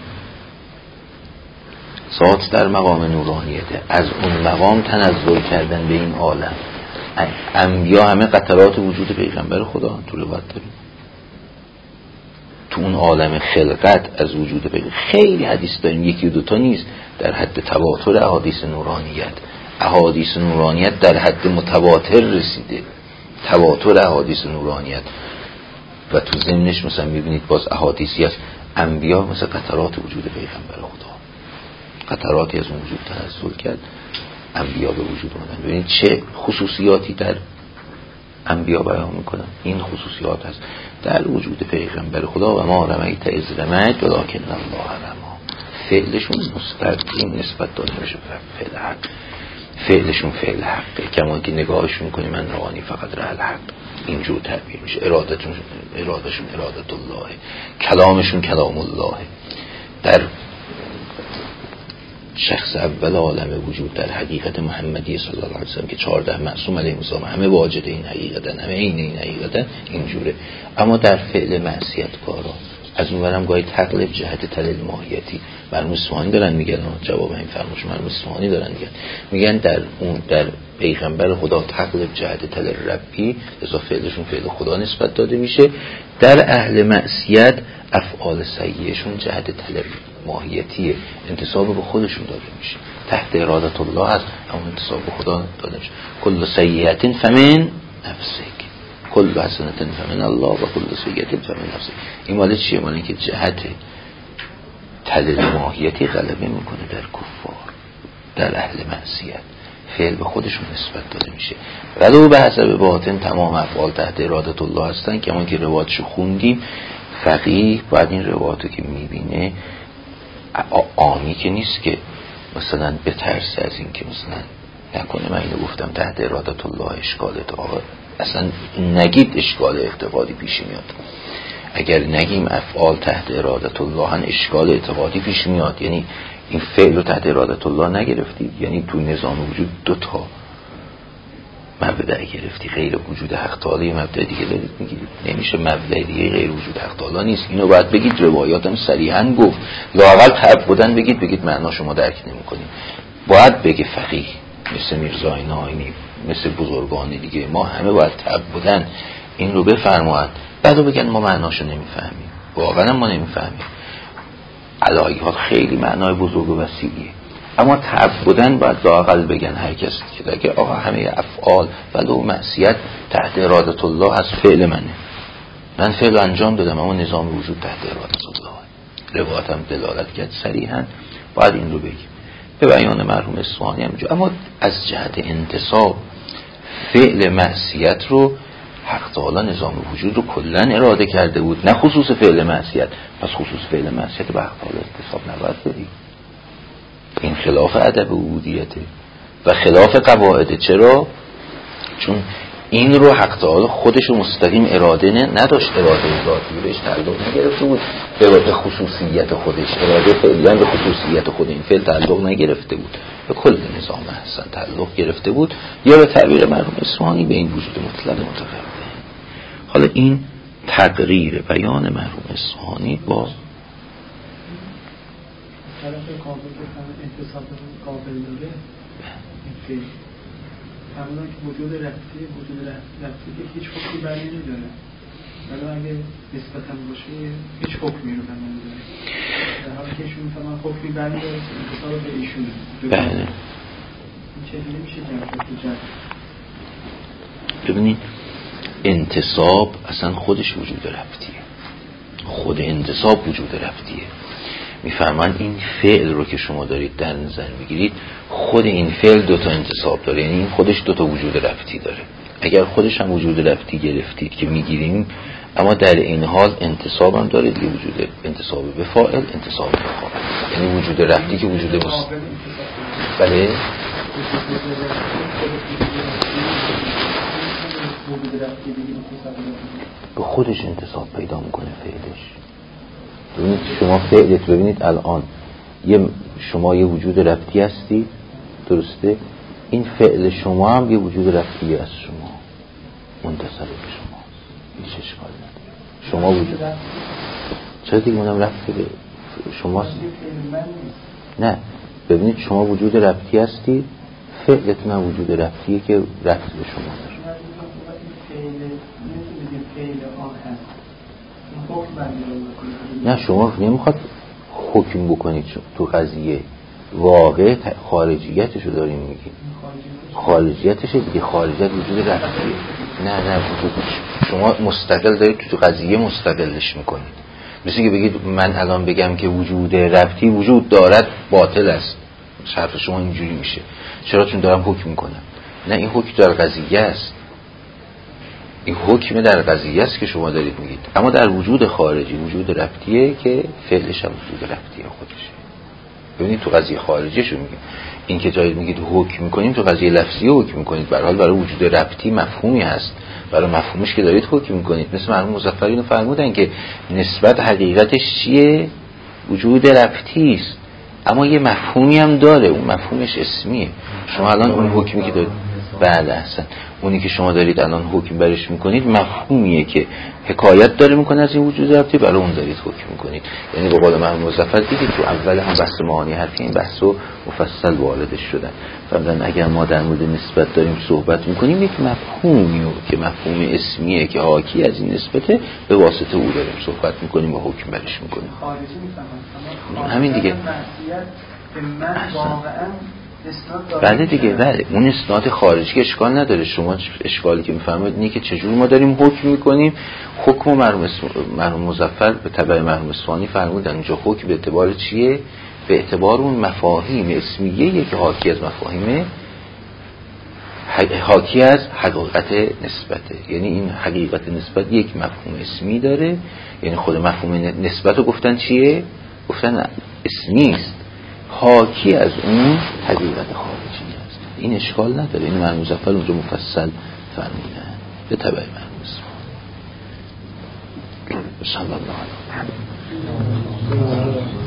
ذات در مقام نورانیته. از اون مقام تنزل کردن به این عالم. انبیا همه قطرات وجود پیغمبر خدا تو روایت داریم. تو اون عالم خلقت از وجود پیغمبر خیلی حدیث داریم، یکی و دوتا نیست، در حد تواتر احادیث نورانیت. احادیث نورانیت در حد متواتر رسیده، تواتر احادیث نورانیت. و تو ضمنش مثلا میبینید باز احادیثی از انبیا مثل قطرات وجود پیغمبر خدا، قطراتی از اون وجود تنزل کرد، انبیا به وجود اومدن. ببینید چه خصوصیاتی در انبیا بیان میکنن. این خصوصیات هست در وجود پیغمبر خدا. و ما رمیت اذ رمیت ولکن الله رمی. فعلشون مستقیم نسبت داده میشه به فعل حق. فعلشون فعل حقه، کما که نگاهشون کنی من روانی فقط راه الحق، اینجور تعبیر میشه. ارادهشون ارادت الله، کلامشون کلام الله. در شخص اول عالم وجود، در حقیقت محمدی صلی الله علیه وسلم که 14 معصوم علیهم السلام همه واجد این حقیقتن، همه این حقیقتن، اینجوره. اما در فعل معصیت کارا از اونورم گاهی تقلب جهت تلل ماهیتی. مرحوم اصفهانی دارن میگن، جواب این فرمایش مرحوم اصفهانی دارن میگن در پیغمبر خدا تقلب جهت تلل ربی، لذا فعلشون فعل خدا نسبت داده میشه. در اهل معصیت افعال سیئشون جهت تلل ماهیتی، انتصاب به خودشون داده میشه. تحت ارادت الله هست، اما انتصاب به خدا داده میشه. کل سیئت فمن نفسک، کل حسنت فمن الله و کل سیئت فمن نفسک. این مال چیه؟ مال اینکه جهت تلل ماهیتی غلبه میکنه در کفار، در اهل معصیت. فعل به خودشون نسبت داده میشه. ولو به حسب باطن تمام افعال تحت ارادت الله هستن، که ما که روایتشو خوندیم. فقیه باید این روایتو که میبینه عامی که نیست که مثلا بترسه از این که مثلا نکنه من اینو گفتم تحت ارادت الله اشکالت. آقا اصلا نگید اشکال اعتقادی پیش میاد. اگر نگیم افعال تحت ارادت الله هن اشکال اعتقادی پیش میاد. یعنی این فعل رو تحت ارادت الله نگرفتید، یعنی تو نظام وجود دوتا مبدأ گرفتی، غیر وجود حق تعالی مبدأ دیگه دارید میگیرید. نمیشه مبدأ دیگه غیر وجود حق تعالی نیست. اینو باید بگید. روایاتم صریحاً گفت، لااقل تعبداً بگید معنی شما درک نمی‌کنید. باید بگه فقیه مثل میرزا ناینی، مثل بزرگان دیگه، ما همه باید تعبداً این رو بفرمایند، بعدو بگن ما معناشو نمیفهمیم. واقعاً ما نمیفهمیم. الهیات خیلی معنای بزرگ و وسیعیه، اما تعبداً باید لااقل بگن هر کسی که دیگه آقا همه افعال ولو معصیت تحت ارادت الله از فعل منه، من فعل انجام دادم، اما نظام وجود تحت ارادت الله. روایتم دلالت کرد صریحاً، باید این رو بگیم. به بیان مرحوم اصفهانی همینجا. اما از جهت انتصاب فعل معصیت رو حق تعالی نظام وجود رو کلن اراده کرده بود، نه خصوص فعل معصیت. پس خصوص فعل معصیت به حق تعالی انتصاب نباید بدیم. این خلاف ادب عبودیته و خلاف قواعد. چرا؟ چون این رو حق تعالی خودش رو مستقیم اراده نداشت، اراده ذاتی بهش تعلق نگرفته بود، به خصوصیت خودش، اراده فعلیان به خصوصیت خود این فعل تعلق نگرفته بود، به کل نظام احسن تعلق گرفته بود، یا به تعبیر مرحوم اصفهانی به این وجود مطلق متفرد. حالا این تقریر بیان مرحوم اصفهانی با طرف قابل انتصاب قابل داره که همون که وجود رفتی که هیچ حکمی بر نمیداره، ولی اگه نسبتا باشه هیچ حکمی رو بر نمیداره، در حالی که ایشون مثلا حکمی بر نمیداره انتصاب به ایشون. بله چجوری میشه جمع تو جمع؟ ببینید انتصاب اصلا خودش وجود ربطیه، خود انتصاب وجود ربطیه. میفهمن این فعل رو که شما دارید در نظر میگیرید، خود این فعل دوتا انتصاب داره، یعنی این خودش دوتا وجود ربطی داره. اگر خودش هم وجود ربطی گرفتید که میگیریم، اما در این حال انتصاب هم داره دیگه، وجود انتصاب به فاعل، انتصاب به فاعل، یعنی وجود ربطی که وجود بله به خودش انتصاب پیدا میکنه فعلش. ببینید شما فعلت، ببینید الان شما یه وجود ربطی هستی، درسته؟ این فعل شما هم یه وجود ربطی از شما، منتصب به شما، هیچ اشکال نداره. شما وجود چرا دیگه اونم ربطی به شماست؟ نه، ببینید شما وجود ربطی هستی، فعلتون هم وجود ربطیه که ربط به شما داره. نه شما نمیخواد حکم بکنید تو قضیه، واقع خارجیتشو داریم میگیم، خارجیتشه دیگه، خارجیت وجود ربطیه. نه وجود شما مستقل دارید تو قضیه مستقلش میکنید. مثل که بگید من الان بگم که وجود ربطی وجود دارد باطل است، حرف شما اینجوری میشه. چرا؟ چون دارم حکم میکنم. نه، این حکم در قضیه است، این حکم در قضیه است که شما دارید میگید، اما در وجود خارجی وجود ربطیه که فعلش هم وجود ربطیه خودشه. ببینید تو قضیه خارجی شو میگیم، این که جایی میگید حکم میکنیم، تو قضیه لفظی حکم میکنید، به هر حال برای وجود ربطی مفهومی هست، برای مفهومش که دارید حکم میکنید. مثل مرحوم مظفری اینو فرمودن که نسبت حقیقتش چیه؟ وجود ربطی است، اما یه مفهومی هم داره، اون مفهومش اسمیه. شما الان اون حکمی که دارید، بله احسن، اونی که شما دارید الان حکم برش میکنید مفهومیه که حکایت داره میکنه از این وجود ربطی، برای اون دارید حکم میکنید. یعنی به قول مرحوم مظفر دیدید تو اول هم بحث معانی حرفی این بحثو مفصل واردش شدن، فرمودن اگر ما در مورد نسبت داریم صحبت میکنیم، یک مفهومیه که مفهوم اسمیه که حاکی از این نسبته، به واسطه او داریم صحبت میکنیم و حکم برش میکنیم. خارجی میفهمن همین دیگه. بله دیگه، بله اون اسناد خارجی اشکال نداره. شما اشکالی که میفهمید اینه که چجور ما داریم حکم میکنیم. حکم مرحوم مظفر به تبع مرحوم اصفهانی فرمودن اینجا حکم به اعتبار چیه؟ به اعتبار اون مفاهیم اسمیه که حاکی از مفاهیم، حاکی از حقیقت نسبته. یعنی این حقیقت نسبت یک مفهوم اسمی داره، یعنی خود مفهوم نسبت رو گفتن چیه؟ گفتن اسمی است، حاکی از اون حقیقت خارجی است. این اشکال نداره، این مرحوم مظفر اونجا مفصل فرمودن به تبع مرحوم اصفهانی. صلی الله علیه و